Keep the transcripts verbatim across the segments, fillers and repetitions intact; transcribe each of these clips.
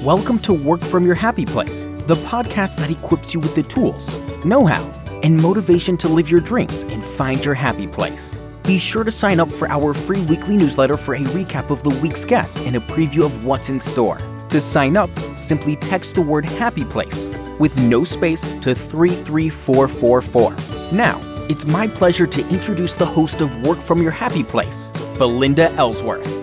Welcome to Work From Your Happy Place, the podcast that equips you with the tools, know-how, and motivation to live your dreams and find your happy place. Be sure to sign up for our free weekly newsletter for a recap of the week's guests and a preview of what's in store. To sign up, simply text the word Happy Place with no space to three three four four four. Now, it's my pleasure to introduce the host of Work From Your Happy Place, Belinda Ellsworth.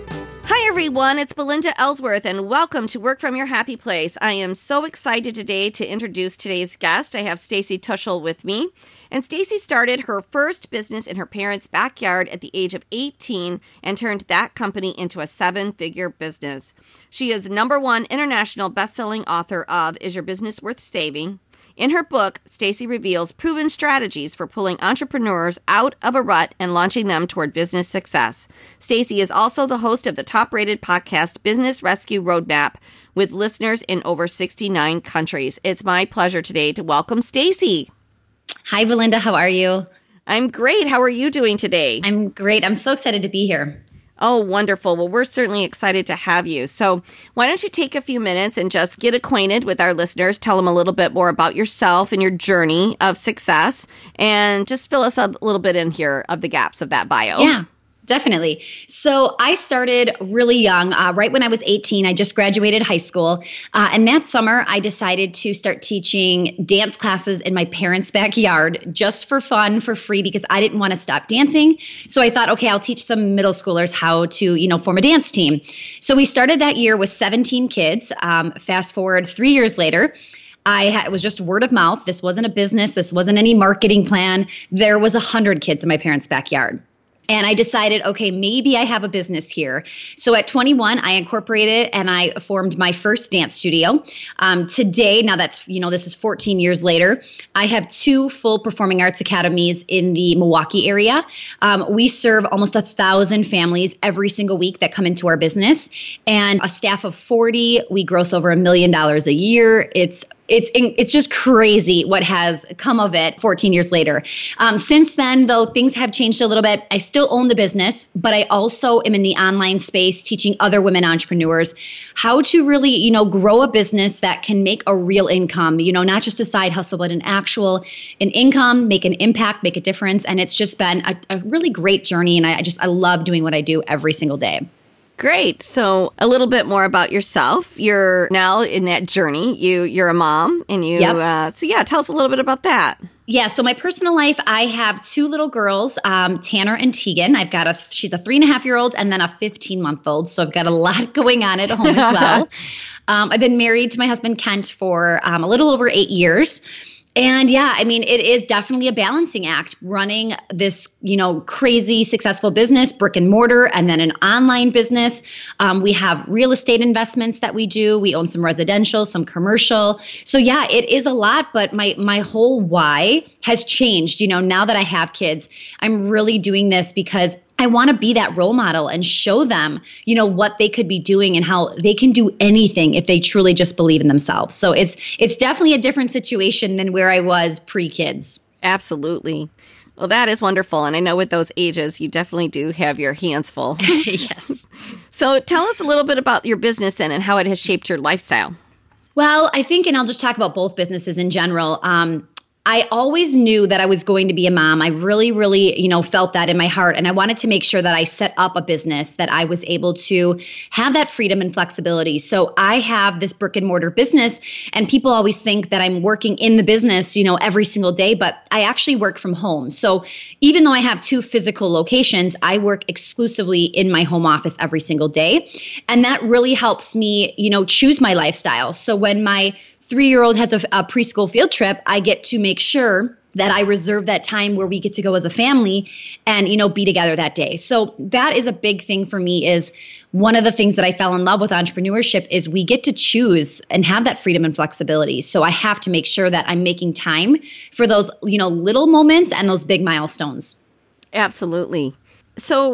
Hi everyone, it's Belinda Ellsworth and welcome to Work From Your Happy Place. I am so excited today to introduce today's guest. I have Stacy Tuschl with me. And Stacy started her first business in her parents' backyard at the age of eighteen and turned that company into a seven-figure business. She is number one international best-selling author of Is Your Business Worth Saving? In her book, Stacy reveals proven strategies for pulling entrepreneurs out of a rut and launching them toward business success. Stacy is also the host of the top-rated podcast Business Rescue Roadmap with listeners in over sixty-nine countries. It's my pleasure today to welcome Stacy. Hi, Belinda. How are you? I'm great. How are you doing today? I'm great. I'm so excited to be here. Oh, wonderful. Well, we're certainly excited to have you. So why don't you take a few minutes and just get acquainted with our listeners, tell them a little bit more about yourself and your journey of success, and just fill us a little bit in here of the gaps of that bio. Yeah. Definitely. So I started really young, uh, right when I was eighteen. I just graduated high school. Uh, and that summer, I decided to start teaching dance classes in my parents' backyard just for fun, for free, because I didn't want to stop dancing. So I thought, okay, I'll teach some middle schoolers how to, you know, form a dance team. So we started that year with seventeen kids. Um, fast forward three years later. I had, it was just word of mouth. This wasn't a business. This wasn't any marketing plan. There was one hundred kids in my parents' backyard. And I decided, okay, maybe I have a business here. So at twenty-one, I incorporated and I formed my first dance studio. Um, today, now that's, you know, this is fourteen years later, I have two full performing arts academies in the Milwaukee area. Um, we serve almost a thousand families every single week that come into our business, and a staff of forty. We gross over a million dollars a year. It's It's it's just crazy what has come of it fourteen years later. Um, since then, though, things have changed a little bit. I still own the business, but I also am in the online space teaching other women entrepreneurs how to really, you know, grow a business that can make a real income, you know, not just a side hustle, but an actual an income, make an impact, make a difference. And it's just been a, a really great journey. And I, I just I love doing what I do every single day. Great. So a little bit more about yourself. You're now in that journey. You, you're a mom and you, yep. uh, so yeah, tell us a little bit about that. Yeah. So my personal life, I have two little girls, um, Tanner and Tegan. I've got a, she's a three and a half year old and then a fifteen month old. So I've got a lot going on at home as well. um, I've been married to my husband, Kent, for um, a little over eight years. And yeah, I mean, it is definitely a balancing act running this, you know, crazy successful business, brick and mortar, and then an online business. Um, we have real estate investments that we do. We own some residential, some commercial. So yeah, it is a lot, but my my whole why has changed. You know, now that I have kids, I'm really doing this because I want to be that role model and show them, you know, what they could be doing and how they can do anything if they truly just believe in themselves. So it's it's definitely a different situation than where I was pre-kids. Absolutely. Well, that is wonderful. And I know with those ages, you definitely do have your hands full. Yes. So tell us a little bit about your business then and how it has shaped your lifestyle. Well, I think, and I'll just talk about both businesses in general. Um, I always knew that I was going to be a mom. I really, really, you know, felt that in my heart. And I wanted to make sure that I set up a business that I was able to have that freedom and flexibility. So I have this brick and mortar business, and people always think that I'm working in the business, you know, every single day, but I actually work from home. So even though I have two physical locations, I work exclusively in my home office every single day. And that really helps me, you know, choose my lifestyle. So when my three-year-old has a, a preschool field trip, I get to make sure that I reserve that time where we get to go as a family and, you know, be together that day. So that is a big thing for me. Is one of the things that I fell in love with entrepreneurship is we get to choose and have that freedom and flexibility. So I have to make sure that I'm making time for those, you know, little moments and those big milestones. Absolutely. So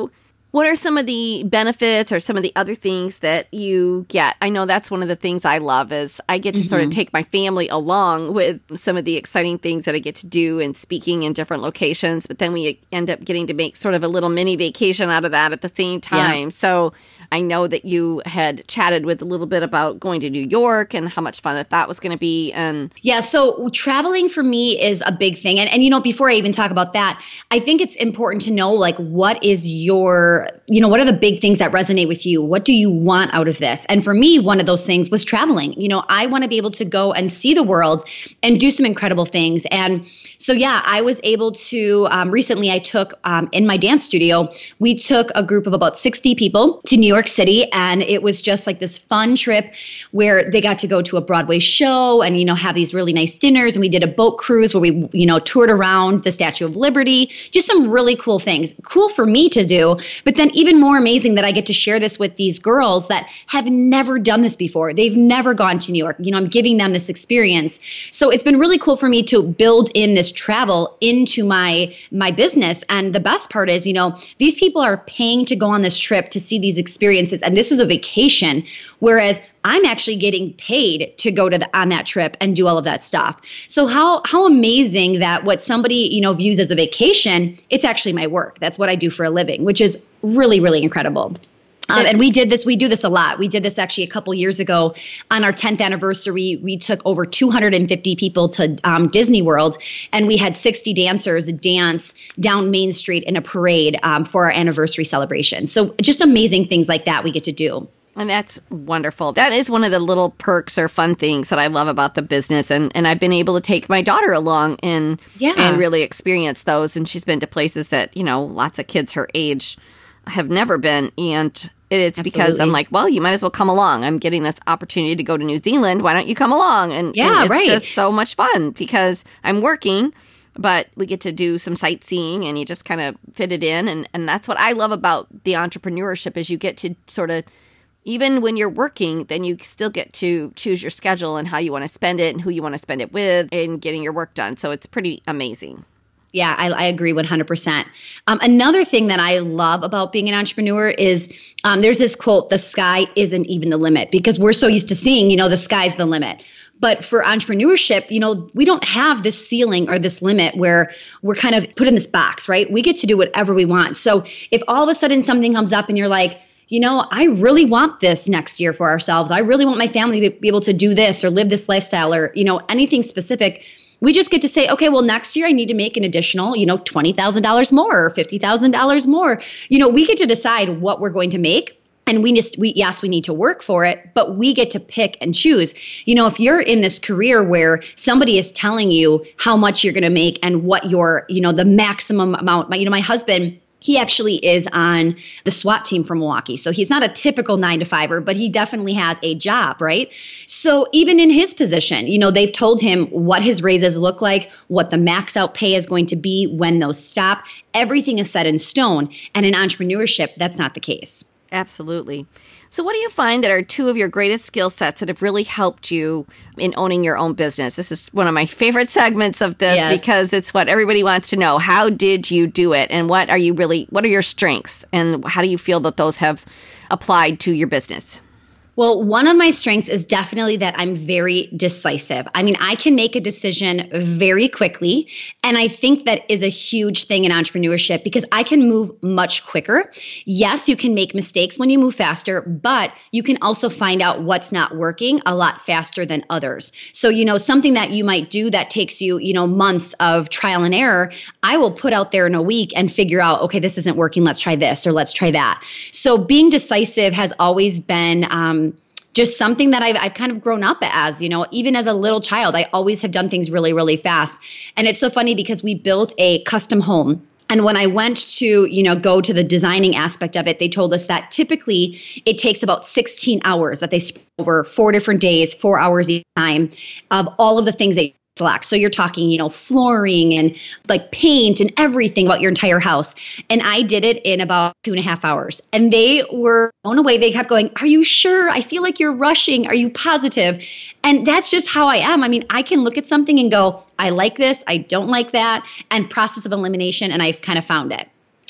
What are some of the benefits or some of the other things that you get? I know that's one of the things I love is I get to mm-hmm. sort of take my family along with some of the exciting things that I get to do and speaking in different locations, but then we end up getting to make sort of a little mini vacation out of that at the same time. Yeah. So I know that you had chatted with a little bit about going to New York and how much fun that that was going to be. And yeah, so traveling for me is a big thing. And, and, you know, before I even talk about that, I think it's important to know, like, what is your, you know, what are the big things that resonate with you? What do you want out of this? And for me, one of those things was traveling. You know, I want to be able to go and see the world and do some incredible things. And so, yeah, I was able to, um, recently I took, um, in my dance studio, we took a group of about sixty people to New York City. And it was just like this fun trip where they got to go to a Broadway show and, you know, have these really nice dinners. And we did a boat cruise where we, you know, toured around the Statue of Liberty, just some really cool things. Cool for me to do. But then even more amazing that I get to share this with these girls that have never done this before. They've never gone to New York. You know, I'm giving them this experience. So it's been really cool for me to build in this travel into my, my business. And the best part is, you know, these people are paying to go on this trip to see these experiences. And this is a vacation, whereas I'm actually getting paid to go to the, on that trip and do all of that stuff. So how how amazing that what somebody, you know, views as a vacation, it's actually my work. That's what I do for a living, which is really, really incredible. Um, and we did this, we do this a lot. We did this actually a couple years ago on our tenth anniversary. We took over two hundred fifty people to um, Disney World, and we had sixty dancers dance down Main Street in a parade um, for our anniversary celebration. So just amazing things like that we get to do. And that's wonderful. That is one of the little perks or fun things that I love about the business. And, and I've been able to take my daughter along and, yeah. and really experience those. And she's been to places that, you know, lots of kids her age have never been. And it's Absolutely. Because I'm like, well, you might as well come along. I'm getting this opportunity to go to New Zealand. Why don't you come along? And, yeah, and it's right. just so much fun because I'm working, but we get to do some sightseeing and you just kind of fit it in. And, and that's what I love about the entrepreneurship is you get to sort of, even when you're working, then you still get to choose your schedule and how you want to spend it and who you want to spend it with and getting your work done. So it's pretty amazing. Yeah, I, I agree one hundred percent. Um, another thing that I love about being an entrepreneur is um, there's this quote, the sky isn't even the limit, because we're so used to seeing, you know, the sky's the limit. But for entrepreneurship, you know, we don't have this ceiling or this limit where we're kind of put in this box, right? We get to do whatever we want. So if all of a sudden something comes up and you're like, you know, I really want this next year for ourselves. I really want my family to be able to do this or live this lifestyle or, you know, anything specific. We just get to say, okay, well, next year I need to make an additional, you know, twenty thousand dollars more or fifty thousand dollars more. You know, we get to decide what we're going to make. And we just, we, yes, we need to work for it, but we get to pick and choose. You know, if you're in this career where somebody is telling you how much you're going to make and what your, you know, the maximum amount, my, you know, my husband, he actually is on the SWAT team from Milwaukee. So he's not a typical nine to fiver, but he definitely has a job, right? So even in his position, you know, they've told him what his raises look like, what the max out pay is going to be when those stop. Everything is set in stone. And in entrepreneurship, that's not the case. Absolutely. So what do you find that are two of your greatest skill sets that have really helped you in owning your own business? This is one of my favorite segments of this yes. because it's what everybody wants to know. How did you do it? And what are you really, what are your strengths? And how do you feel that those have applied to your business? Well, one of my strengths is definitely that I'm very decisive. I mean, I can make a decision very quickly. And I think that is a huge thing in entrepreneurship because I can move much quicker. Yes, you can make mistakes when you move faster, but you can also find out what's not working a lot faster than others. So, you know, something that you might do that takes you, you know, months of trial and error, I will put out there in a week and figure out, okay, this isn't working. Let's try this or let's try that. So being decisive has always been, um, just something that I've, I've kind of grown up as, you know, even as a little child, I always have done things really, really fast. And it's so funny because we built a custom home. And when I went to, you know, go to the designing aspect of it, they told us that typically it takes about sixteen hours that they spread over four different days, four hours each time of all of the things they select. So you're talking, you know, flooring and like paint and everything about your entire house. And I did it in about two and a half hours. And they were blown away. They kept going, are you sure? I feel like you're rushing. Are you positive? And that's just how I am. I mean, I can look at something and go, I like this. I don't like that. And process of elimination. And I've kind of found it.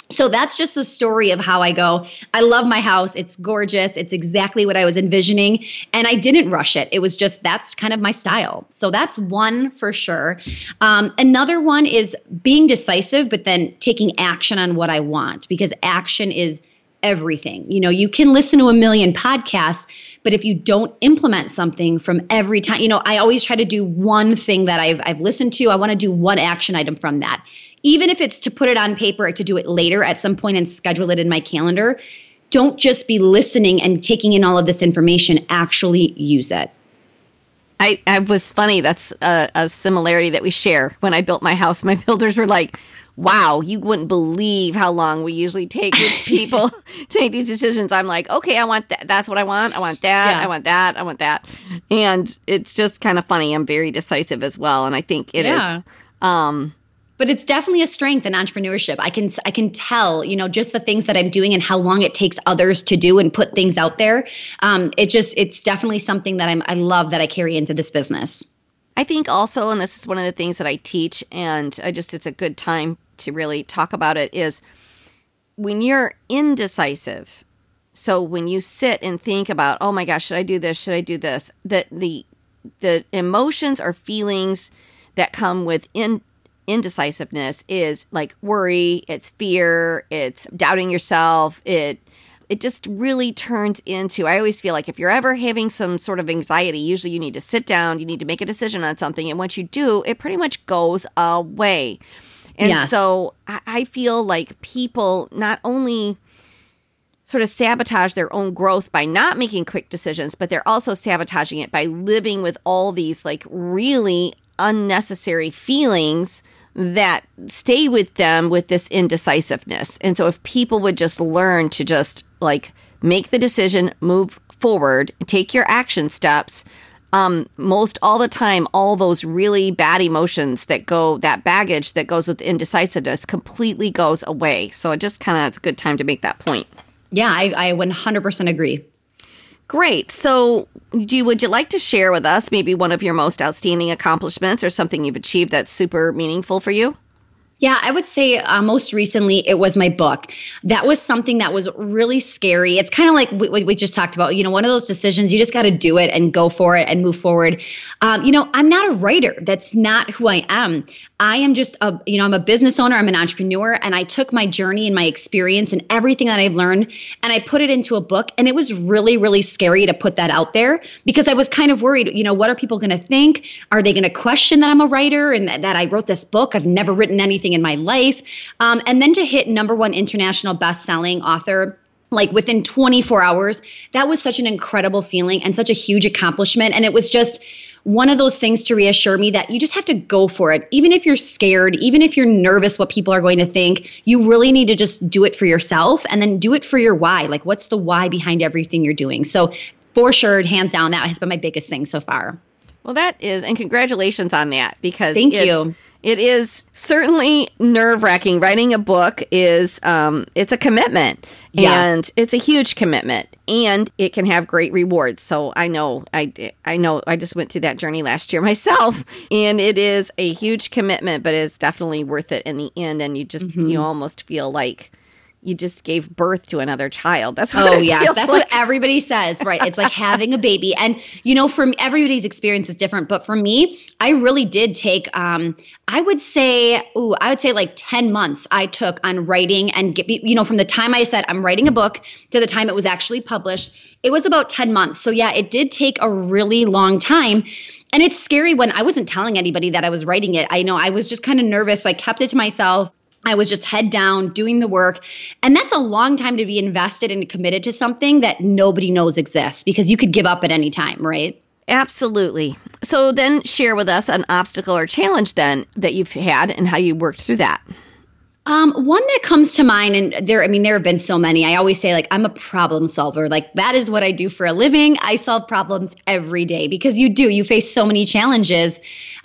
So that's just the story of how I go. I love my house. It's gorgeous. It's exactly what I was envisioning. And I didn't rush it. It was just, that's kind of my style. So that's one for sure. Um, another one is being decisive, but then taking action on what I want, because action is everything. You know, you can listen to a million podcasts, but if you don't implement something from every time, you know, I always try to do one thing that I've, I've listened to. I want to do one action item from that. Even if it's to put it on paper or to do it later at some point and schedule it in my calendar, don't just be listening and taking in all of this information, actually use it. I, I was funny. That's a, a similarity that we share. When I built my house, my builders were like, wow, you wouldn't believe how long we usually take with people to make these decisions. I'm like, okay, I want that. That's what I want. I want that. Yeah. I want that. I want that. And it's just kind of funny. I'm very decisive as well. And I think it yeah. is. Um, But it's definitely a strength in entrepreneurship. I can I can tell, you know, just the things that I'm doing and how long it takes others to do and put things out there. Um, it just it's definitely something that I'm I love that I carry into this business. I think also, and this is one of the things that I teach, and I just it's a good time to really talk about it, is when you're indecisive. So when you sit and think about, oh my gosh, should I do this? Should I do this? That the the emotions or feelings that come with in indecisiveness is like worry, it's fear, it's doubting yourself. It it just really turns into, I always feel like if you're ever having some sort of anxiety, usually you need to sit down, you need to make a decision on something. And once you do, it pretty much goes away. And yes. so I, I feel like people not only sort of sabotage their own growth by not making quick decisions, but they're also sabotaging it by living with all these like really unnecessary feelings that stay with them with this indecisiveness. And so if people would just learn to just like make the decision, move forward, take your action steps, um, most all the time, all those really bad emotions that go, that baggage that goes with indecisiveness completely goes away. So it just kind of, it's a good time to make that point. Yeah, I, I one hundred percent agree. Great. So do you, would you like to share with us maybe one of your most outstanding accomplishments or something you've achieved that's super meaningful for you? Yeah, I would say uh, most recently it was my book. That was something that was really scary. It's kind of like we, we just talked about, you know, one of those decisions, you just got to do it and go for it and move forward. Um, you know, I'm not a writer. That's not who I am. I am just a, you know, I'm a business owner. I'm an entrepreneur, and I took my journey and my experience and everything that I've learned and I put it into a book. And it was really, really scary to put that out there because I was kind of worried, you know, what are people going to think? Are they going to question that I'm a writer and that, that I wrote this book? I've never written anything in my life. Um, and then to hit number one international best-selling author, like within twenty-four hours, that was such an incredible feeling and such a huge accomplishment. And it was just one of those things to reassure me that you just have to go for it. Even if you're scared, even if you're nervous what people are going to think, you really need to just do it for yourself and then do it for your why. Like, what's the why behind everything you're doing? So for sure, hands down, that has been my biggest thing so far. Well, that is, and congratulations on that, because Thank it, you. It is certainly nerve-wracking. Writing a book is, um, it's a commitment, yes. and it's a huge commitment, and it can have great rewards. So I know, I, I know, I just went through that journey last year myself, and it is a huge commitment, but it's definitely worth it in the end. And you just, mm-hmm. you almost feel like you just gave birth to another child. That's what oh it yeah, feels that's like. What everybody says, right? It's like having a baby, and you know, from everybody's experience is different. But for me, I really did take, um, I would say, ooh, I would say like ten months. I took on writing and get, you know, from the time I said I'm writing a book to the time it was actually published, it was about ten months. So yeah, it did take a really long time. And it's scary when I wasn't telling anybody that I was writing it. I know I was just kind of nervous. So I kept it to myself. I was just head down doing the work. And that's a long time to be invested and committed to something that nobody knows exists, because you could give up at any time, right? Absolutely. So then share with us an obstacle or challenge then that you've had and how you worked through that. Um, one that comes to mind, and there, I mean, there have been so many. I always say, like, I'm a problem solver. Like, that is what I do for a living. I solve problems every day because you do. You face so many challenges.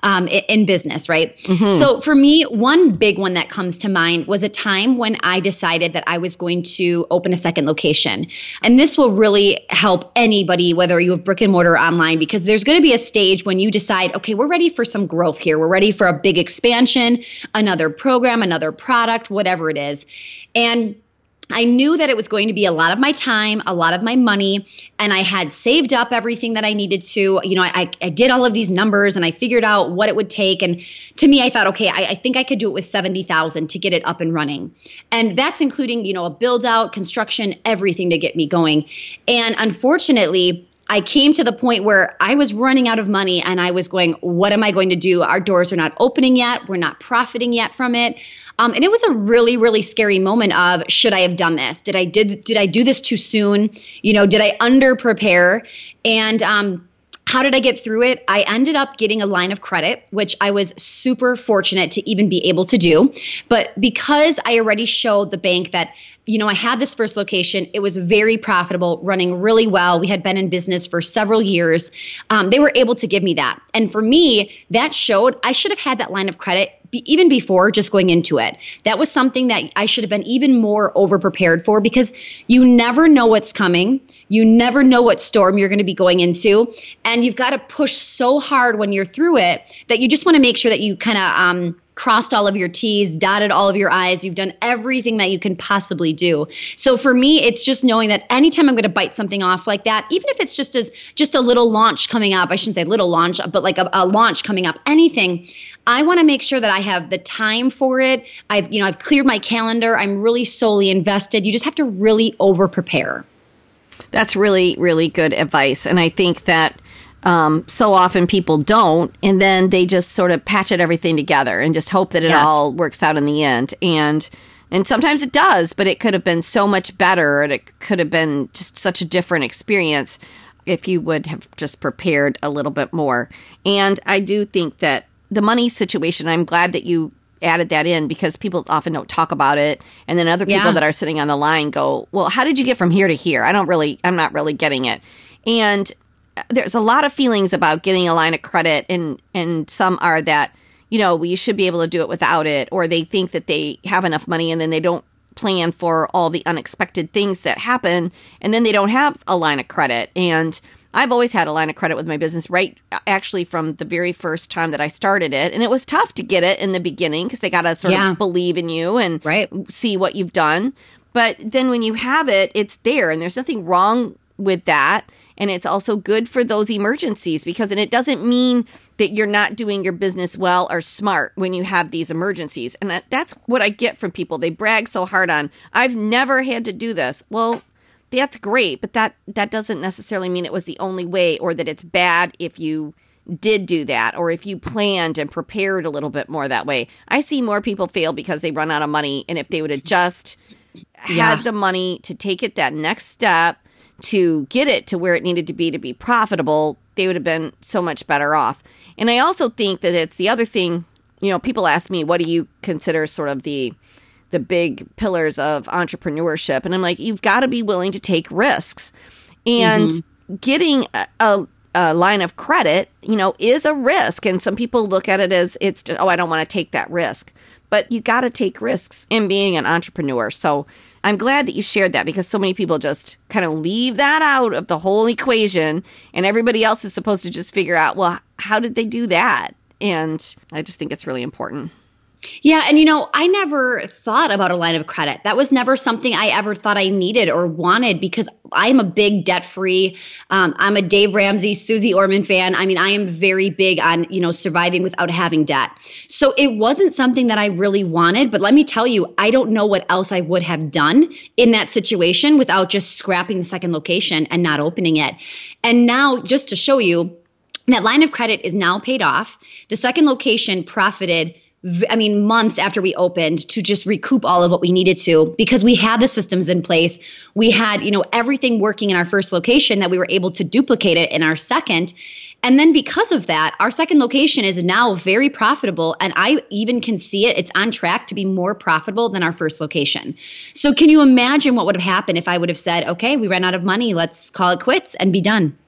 um, in, in business, right? Mm-hmm. So for me, one big one that comes to mind was a time when I decided that I was going to open a second location. And this will really help anybody, whether you have brick and mortar or online, because there's going to be a stage when you decide, okay, we're ready for some growth here. We're ready for a big expansion, another program, another product, whatever it is. And I knew that it was going to be a lot of my time, a lot of my money, and I had saved up everything that I needed to. You know, I, I did all of these numbers and I figured out what it would take. And to me, I thought, okay, I, I think I could do it with seventy thousand to get it up and running. And that's including, you know, a build out, construction, everything to get me going. And unfortunately, I came to the point where I was running out of money and I was going, what am I going to do? Our doors are not opening yet. We're not profiting yet from it. Um, and it was a really, really scary moment of, should I have done this? Did I did did I do this too soon? You know, did I under prepare? And um, how did I get through it? I ended up getting a line of credit, which I was super fortunate to even be able to do. But because I already showed the bank that, you know, I had this first location. It was very profitable, running really well. We had been in business for several years. Um, they were able to give me that. And for me, that showed I should have had that line of credit be, even before just going into it. That was something that I should have been even more over prepared for, because you never know what's coming. You never know what storm you're going to be going into. And you've got to push so hard when you're through it that you just want to make sure that you kind of um, crossed all of your T's, dotted all of your I's. You've done everything that you can possibly do. So for me, it's just knowing that anytime I'm going to bite something off like that, even if it's just as just a little launch coming up, I shouldn't say little launch, but like a, a launch coming up, anything, I want to make sure that I have the time for it. I've, you know, I've cleared my calendar. I'm really solely invested. You just have to really over prepare. That's really, really good advice. And I think that Um, so often people don't, and then they just sort of patch it everything together and just hope that it Yes. all works out in the end. And and sometimes it does, but it could have been so much better, and it could have been just such a different experience if you would have just prepared a little bit more. And I do think that the money situation, I'm glad that you added that in, because people often don't talk about it. And then other people Yeah. that are sitting on the line go, well, how did you get from here to here? I don't really, I'm not really getting it. And there's a lot of feelings about getting a line of credit, and, and some are that, you know, well, you should be able to do it without it, or they think that they have enough money and then they don't plan for all the unexpected things that happen, and then they don't have a line of credit. And I've always had a line of credit with my business, right? Actually, from the very first time that I started it. And it was tough to get it in the beginning because they got to sort Yeah. of believe in you and Right. see what you've done. But then when you have it, it's there, and there's nothing wrong with that. And it's also good for those emergencies, because and it doesn't mean that you're not doing your business well or smart when you have these emergencies. And that, that's what I get from people. They brag so hard on, I've never had to do this. Well, that's great, but that, that doesn't necessarily mean it was the only way, or that it's bad if you did do that, or if you planned and prepared a little bit more that way. I see more people fail because they run out of money. And if they would have just Yeah. had the money to take it that next step, to get it to where it needed to be to be profitable, they would have been so much better off. And I also think that it's the other thing, you know, people ask me, what do you consider sort of the the big pillars of entrepreneurship? And I'm like, you've got to be willing to take risks. And mm-hmm. getting a, a, a line of credit, you know, is a risk. And some people look at it as it's, oh, I don't want to take that risk. But you got to take risks in being an entrepreneur. So I'm glad that you shared that, because so many people just kind of leave that out of the whole equation, and everybody else is supposed to just figure out, well, how did they do that? And I just think it's really important. Yeah. And, you know, I never thought about a line of credit. That was never something I ever thought I needed or wanted, because I'm a big debt free. Um, I'm a Dave Ramsey, Susie Orman fan. I mean, I am very big on, you know, surviving without having debt. So it wasn't something that I really wanted. But let me tell you, I don't know what else I would have done in that situation without just scrapping the second location and not opening it. And now, just to show you, that line of credit is now paid off. The second location profited I mean, months after we opened to just recoup all of what we needed to, because we had the systems in place. We had, you know, everything working in our first location that we were able to duplicate it in our second. And then because of that, our second location is now very profitable. And I even can see it. It's on track to be more profitable than our first location. So can you imagine what would have happened if I would have said, okay, we ran out of money. Let's call it quits and be done.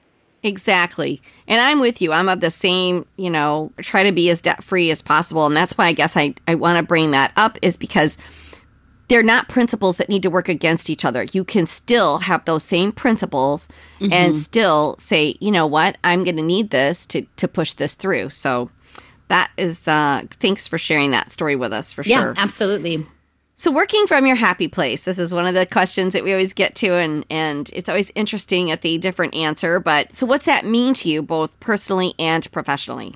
Exactly. And I'm with you. I'm of the same, you know, try to be as debt free as possible. And that's why I guess I, I want to bring that up, is because they're not principles that need to work against each other. You can still have those same principles mm-hmm. and still say, you know what, I'm going to need this to, to push this through. So that is, uh, thanks for sharing that story with us for yeah, sure. Yeah, absolutely. So working from your happy place, this is one of the questions that we always get to, and, and it's always interesting at the different answer. But so what's that mean to you, both personally and professionally?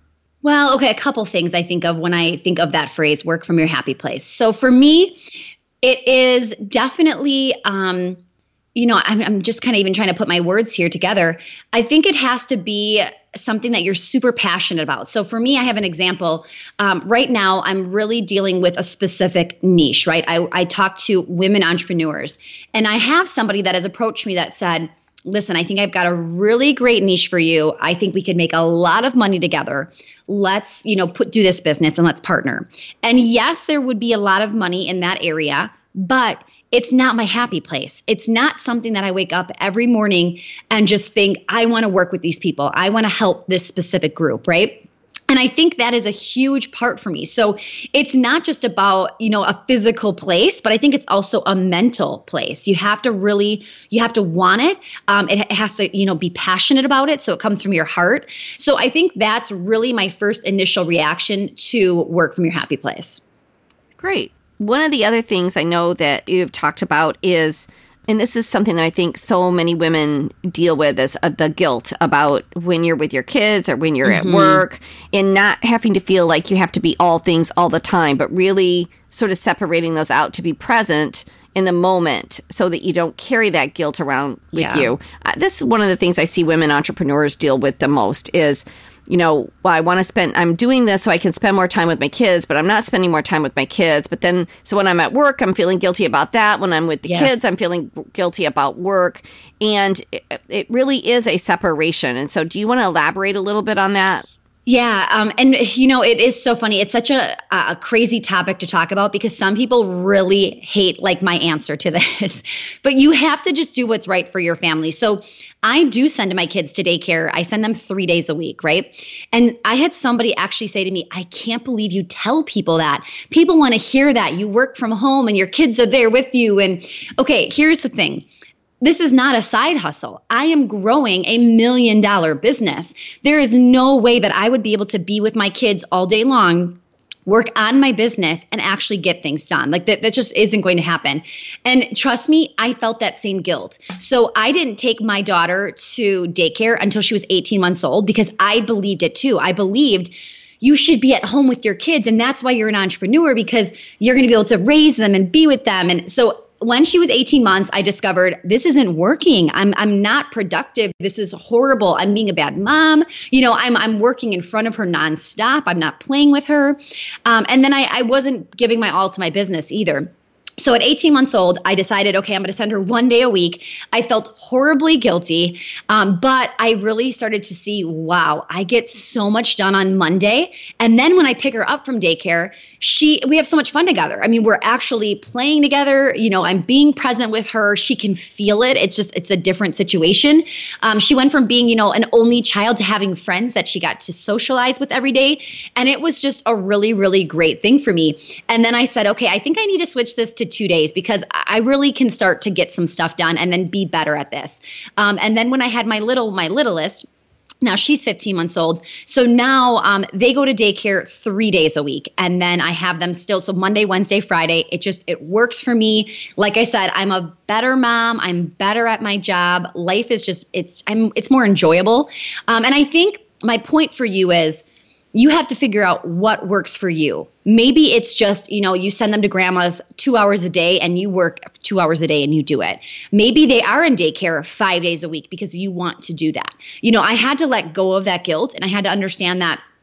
Well, okay, a couple things I think of when I think of that phrase, work from your happy place. So for me, it is definitely, um, you know, I'm, I'm just kind of even trying to put my words here together. I think it has to be something that you're super passionate about. So for me, I have an example. Um, right now, I'm really dealing with a specific niche, right? I, I talk to women entrepreneurs, and I have somebody that has approached me that said, listen, I think I've got a really great niche for you. I think we could make a lot of money together. Let's, you know, put do this business and let's partner. And yes, there would be a lot of money in that area, but it's not my happy place. It's not something that I wake up every morning and just think, I want to work with these people. I want to help this specific group, right? And I think that is a huge part for me. So it's not just about, you know, a physical place, but I think it's also a mental place. You have to really, you have to want it. Um, it has to, you know, be passionate about it. So it comes from your heart. So I think that's really my first initial reaction to work from your happy place. Great. One of the other things I know that you've talked about is, and this is something that I think so many women deal with, is uh, the guilt about when you're with your kids or when you're mm-hmm. at work, and not having to feel like you have to be all things all the time, but really sort of separating those out to be present in the moment so that you don't carry that guilt around with yeah. you. Uh, this is one of the things I see women entrepreneurs deal with the most is, you know, well, I want to spend, I'm doing this so I can spend more time with my kids, but I'm not spending more time with my kids. But then, so when I'm at work, I'm feeling guilty about that. When I'm with the yes. kids, I'm feeling guilty about work. And it, it really is a separation. And so do you want to elaborate a little bit on that? Yeah. Um, and, you know, it is so funny. It's such a, a crazy topic to talk about because some people really hate like my answer to this, but you have to just do what's right for your family. So I do send my kids to daycare. I send them three days a week, right? And I had somebody actually say to me, I can't believe you tell people that. People want to hear that. You work from home and your kids are there with you. And okay, here's the thing. This is not a side hustle. I am growing a million dollar business. There is no way that I would be able to be with my kids all day long, work on my business, and actually get things done. Like that, that just isn't going to happen. And trust me, I felt that same guilt. So I didn't take my daughter to daycare until she was eighteen months old because I believed it too. I believed you should be at home with your kids. And that's why you're an entrepreneur, because you're going to be able to raise them and be with them. And so when she was eighteen months, I discovered this isn't working. I'm I'm not productive. This is horrible. I'm being a bad mom. You know, I'm I'm working in front of her nonstop. I'm not playing with her. Um, and then I, I wasn't giving my all to my business either. So at eighteen months old, I decided, okay, I'm going to send her one day a week. I felt horribly guilty, um, but I really started to see, wow, I get so much done on Monday. And then when I pick her up from daycare, she, we have so much fun together. I mean, we're actually playing together. You know, I'm being present with her. She can feel it. It's just, it's a different situation. Um, she went from being, you know, an only child to having friends that she got to socialize with every day. And it was just a really, really great thing for me. And then I said, okay, I think I need to switch this to two days because I really can start to get some stuff done and then be better at this. Um, and then when I had my little, my littlest, now she's fifteen months old. So now um, they go to daycare three days a week. And then I have them still. So Monday, Wednesday, Friday, it just, it works for me. Like I said, I'm a better mom. I'm better at my job. Life is just, it's, I'm, it's more enjoyable. Um, and I think my point for you is you have to figure out what works for you. Maybe it's just, you know, you send them to grandma's two hours a day and you work two hours a day and you do it. Maybe they are in daycare five days a week because you want to do that. You know, I had to let go of that guilt and I had to understand that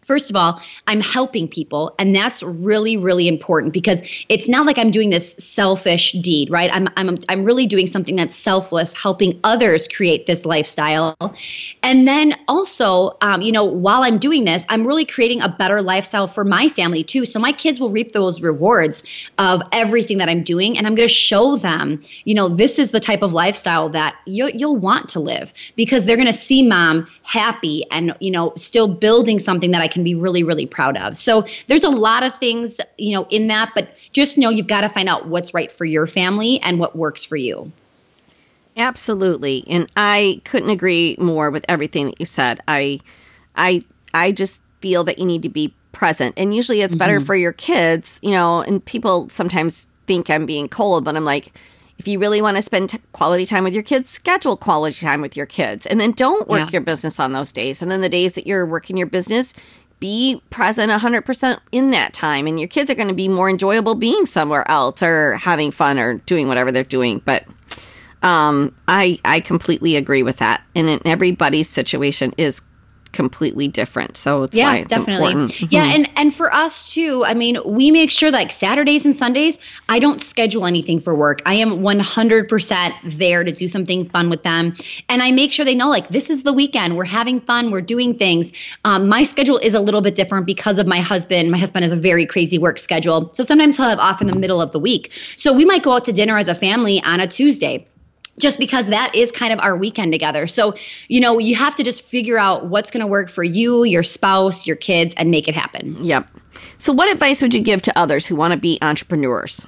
first of all, I'm helping people. And that's really, really important because it's not like I'm doing this selfish deed, right? I'm, I'm, I'm really doing something that's selfless, helping others create this lifestyle. And then also, um, you know, while I'm doing this, I'm really creating a better lifestyle for my family too. So my kids will reap those rewards of everything that I'm doing. And I'm going to show them, you know, this is the type of lifestyle that you, you'll want to live because they're going to see mom happy and, you know, still building something that I can be really, really proud of. So there's a lot of things, you know, in that, but just know you've got to find out what's right for your family and what works for you. Absolutely. And I couldn't agree more with everything that you said. I, I, I just feel that you need to be present. And usually it's better mm-hmm. for your kids, you know, and people sometimes think I'm being cold, but I'm like, if you really want to spend t- quality time with your kids, schedule quality time with your kids. And then don't work yeah. your business on those days. And then the days that you're working your business, be present one hundred percent in that time. And your kids are going to be more enjoyable being somewhere else or having fun or doing whatever they're doing. But um, I, I completely agree with that. And in everybody's situation is completely different. So it's yeah, why it's definitely. important. Mm-hmm. Yeah, and and for us too, I mean, we make sure like Saturdays and Sundays, I don't schedule anything for work. I am one hundred percent there to do something fun with them. And I make sure they know like this is the weekend. We're having fun. We're doing things. Um, my schedule is a little bit different because of my husband. My husband has a very crazy work schedule. So sometimes he'll have off in the middle of the week. So we might go out to dinner as a family on a Tuesday, just because that is kind of our weekend together. So, you know, you have to just figure out what's going to work for you, your spouse, your kids, and make it happen. Yep. So what advice would you give to others who want to be entrepreneurs?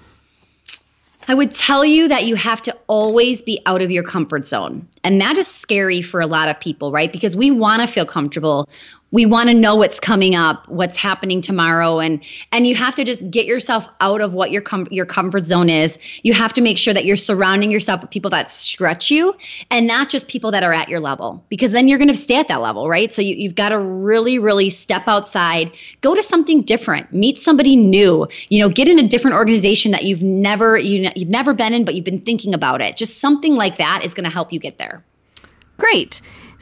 I would tell you that you have to always be out of your comfort zone. And that is scary for a lot of people, right? Because we want to feel comfortable. We want to know what's coming up, what's happening tomorrow. And and you have to just get yourself out of what your com- your comfort zone is. You have to make sure that you're surrounding yourself with people that stretch you and not just people that are at your level, because then you're going to stay at that level, right? So you, you've got to really, really step outside, go to something different, meet somebody new, you know, get in a different organization that you've never, you, you've never been in, but you've been thinking about it. Just something like that is going to help you get there. Great.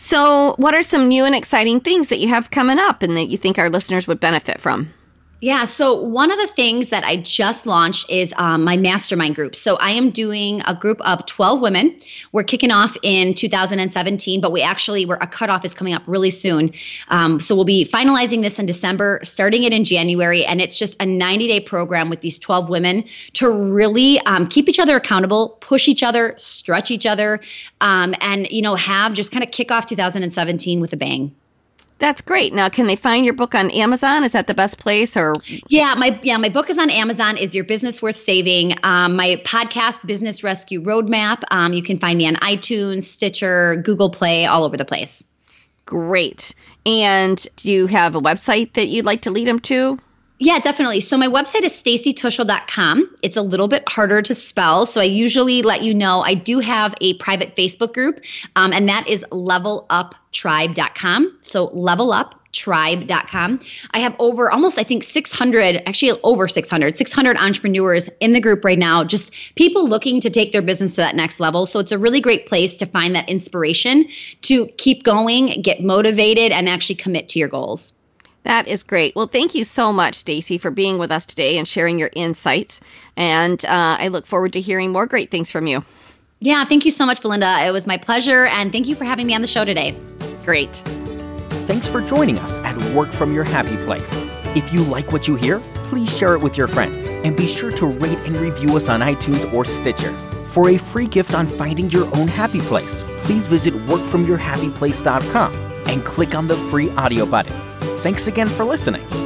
So what are some new and exciting things that you have coming up and that you think our listeners would benefit from? Yeah. So one of the things that I just launched is um, my mastermind group. So I am doing a group of twelve women. We're kicking off in two thousand seventeen, but we actually, we're, a cutoff is coming up really soon. Um, so we'll be finalizing this in December, starting it in January. And it's just a ninety day program with these twelve women to really um, keep each other accountable, push each other, stretch each other, um, and, you know, have just kind of kick off two thousand seventeen with a bang. That's great. Now, can they find your book on Amazon? Is that the best place? Or yeah, my yeah, my book is on Amazon. Is Your Business Worth Saving? Um, my podcast, Business Rescue Roadmap. Um, you can find me on iTunes, Stitcher, Google Play, all over the place. Great. And do you have a website that you'd like to lead them to? Yeah, definitely. So my website is stacy tuschl dot com. It's a little bit harder to spell, so I usually let you know. I do have a private Facebook group, um, and that is level up tribe dot com. So level up tribe dot com. I have over almost, I think, six hundred, actually over six hundred, six hundred entrepreneurs in the group right now, just people looking to take their business to that next level. So it's a really great place to find that inspiration to keep going, get motivated, and actually commit to your goals. That is great. Well, thank you so much, Stacy, for being with us today and sharing your insights. And uh, I look forward to hearing more great things from you. Yeah, thank you so much, Belinda. It was my pleasure. And thank you for having me on the show today. Great. Thanks for joining us at Work From Your Happy Place. If you like what you hear, please share it with your friends. And be sure to rate and review us on iTunes or Stitcher. For a free gift on finding your own happy place, please visit work from your happy place dot com and click on the free audio button. Thanks again for listening.